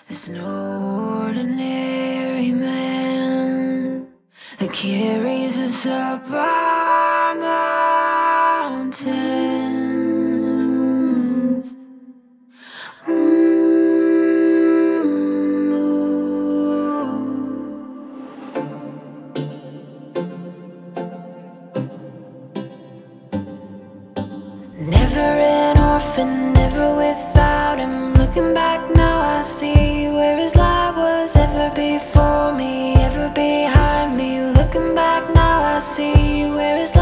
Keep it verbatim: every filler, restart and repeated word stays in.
There's no ordinary man that carries us up our mountains. Never an orphan, never without him. Looking back now I see where his light was, ever before me, ever behind me. Looking back now I see where his light